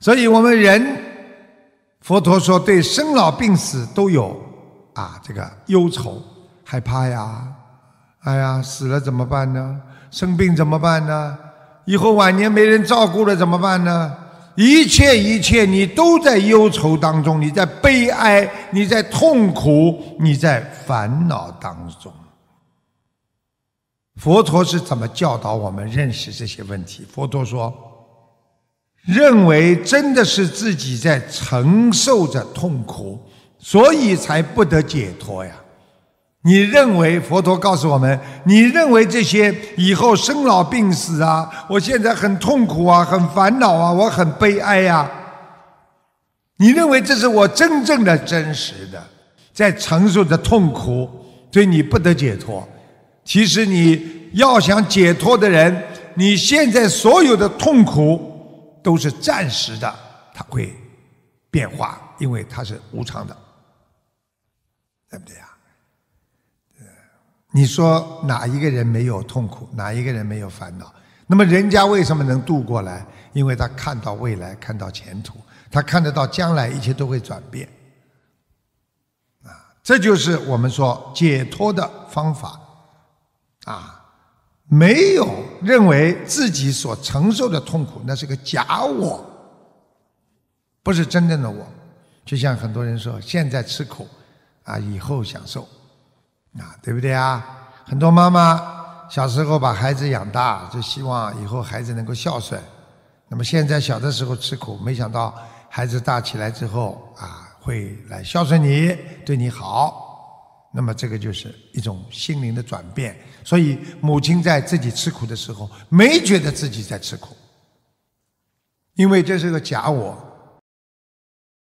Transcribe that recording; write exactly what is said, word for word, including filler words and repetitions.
所以我们人，佛陀说对生老病死都有啊这个忧愁害怕呀，哎呀死了怎么办呢？生病怎么办呢？以后晚年没人照顾了怎么办呢？一切一切你都在忧愁当中，你在悲哀，你在痛苦，你在烦恼当中。佛陀是怎么教导我们认识这些问题？佛陀说，认为真的是自己在承受着痛苦，所以才不得解脱呀。你认为，佛陀告诉我们，你认为这些以后生老病死啊，我现在很痛苦啊，很烦恼啊，我很悲哀呀，你认为这是我真正的真实的在承受着痛苦，所以你不得解脱。其实你要想解脱的人，你现在所有的痛苦都是暂时的，它会变化，因为它是无常的，对不对呀？你说哪一个人没有痛苦，哪一个人没有烦恼？那么人家为什么能度过来？因为他看到未来，看到前途，他看得到将来一切都会转变啊！这就是我们说解脱的方法啊！没有认为自己所承受的痛苦那是个假我，不是真正的我。就像很多人说，现在吃苦啊，以后享受啊，对不对啊？很多妈妈小时候把孩子养大，就希望以后孩子能够孝顺。那么现在小的时候吃苦，没想到孩子大起来之后啊，会来孝顺你，对你好。那么这个就是一种心灵的转变。所以母亲在自己吃苦的时候，没觉得自己在吃苦，因为这是个假我。